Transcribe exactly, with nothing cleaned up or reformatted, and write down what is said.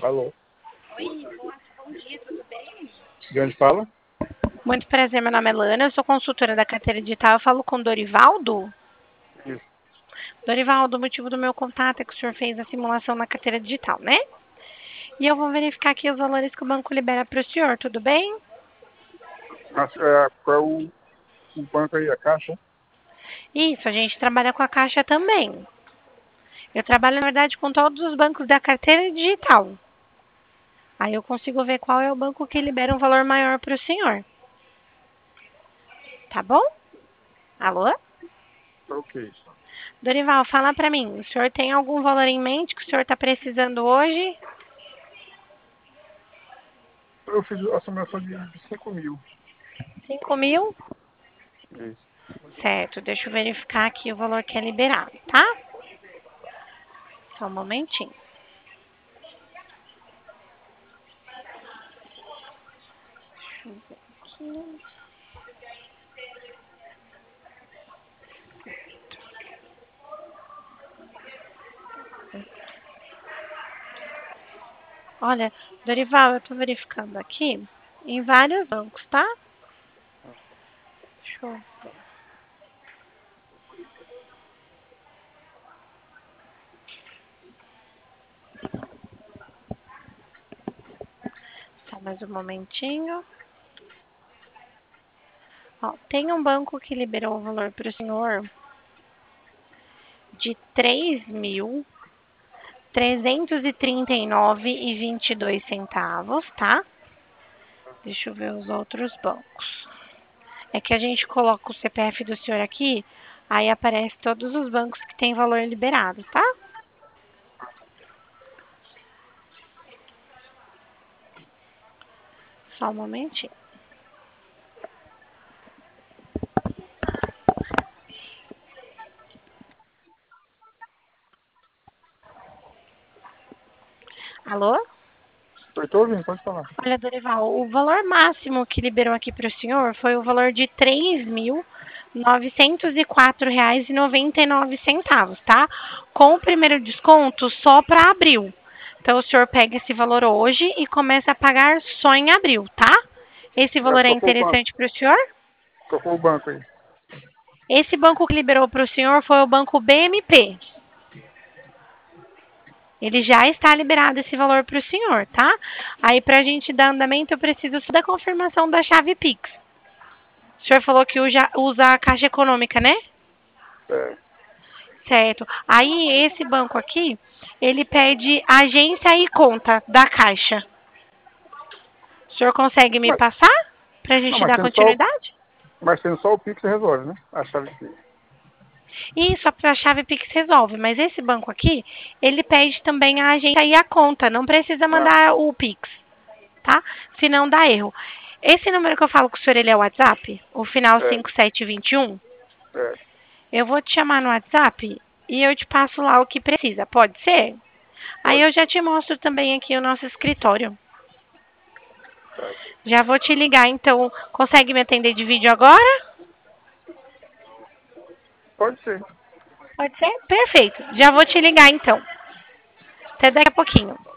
Alô? Oi, boa, bom dia, tudo bem? De onde fala? Muito prazer, meu nome é Lana, eu sou consultora da carteira digital, eu falo com o Dorivaldo. Isso. Dorivaldo, o motivo do meu contato é que o senhor fez a simulação na carteira digital, né? E eu vou verificar aqui os valores que o banco libera para o senhor, tudo bem? Mas, é, qual é o, o banco aí, a Caixa? Isso, a gente trabalha com a Caixa também. Eu trabalho, na verdade, com todos os bancos da carteira digital. Aí eu consigo ver qual é o banco que libera um valor maior para o senhor. Tá bom? Alô? Ok. Dorival, fala para mim, o senhor tem algum valor em mente que o senhor está precisando hoje? Eu fiz a simulação de, de cinco mil. cinco mil? Isso. Certo, deixa eu verificar aqui o valor que é liberado, tá? Só um momentinho. Deixa eu ver aqui. Olha, Dorival, eu tô verificando aqui em vários bancos, tá? Deixa eu ver. Só mais um momentinho. Ó, tem um banco que liberou o valor para o senhor de três mil trezentos e trinta e nove e vinte e dois centavos, tá? Deixa eu ver os outros bancos. É que a gente coloca o C P F do senhor aqui, aí aparece todos os bancos que tem valor liberado, tá? Só um momentinho. Alô? Eu tô ouvindo, pode falar. Olha, Dorival, o valor máximo que liberou aqui para o senhor foi o valor de três mil novecentos e quatro reais e noventa e nove centavos, tá? Com o primeiro desconto só para abril. Então, o senhor pega esse valor hoje e começa a pagar só em abril, tá? Esse Mas valor é qual foi o banco? interessante para o senhor? Qual foi o banco aí? Esse banco que liberou para o senhor foi o banco B M P. Ele já está liberado esse valor para o senhor, tá? Aí, para a gente dar andamento, eu preciso só da confirmação da chave Pix. O senhor falou que usa, usa a Caixa Econômica, né? É. Certo. Aí, esse banco aqui, ele pede agência e conta da Caixa. O senhor consegue me Mas, passar para a não, gente mas dar sendo só, o- continuidade? mas sendo só o Pix resolve, né? A chave Pix. Isso, a chave Pix resolve. Mas esse banco aqui, ele pede também a agência e a conta. Não precisa Ah, mandar o Pix, tá? Senão dá erro. Esse número que eu falo com o senhor, ele é o WhatsApp? O final é, cinco sete dois um? é. Eu vou te chamar no WhatsApp e eu te passo lá o que precisa. Pode ser? Aí Pode. eu já te mostro também aqui o nosso escritório. Tá. Já vou te ligar, então. Consegue me atender de vídeo agora? Pode ser. Pode ser? Perfeito. Já vou te ligar, então. Até daqui a pouquinho.